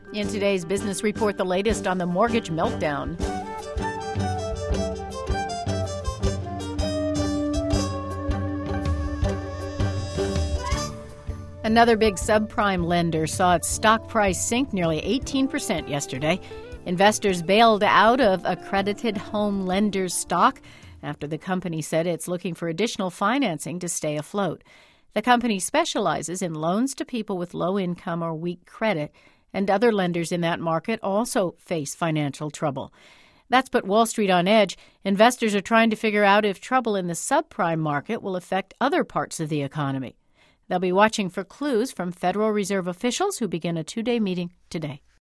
In today's business report, the latest on the mortgage meltdown. Another big subprime lender saw its stock price sink nearly 18% yesterday. Investors bailed out of Accredited Home Lenders stock after the company said it's looking for additional financing to stay afloat. The company specializes in loans to people with low income or weak credit, and other lenders in that market also face financial trouble. That's put Wall Street on edge. Investors are trying to figure out if trouble in the subprime market will affect other parts of the economy. They'll be watching for clues from Federal Reserve officials who begin a 2-day meeting today.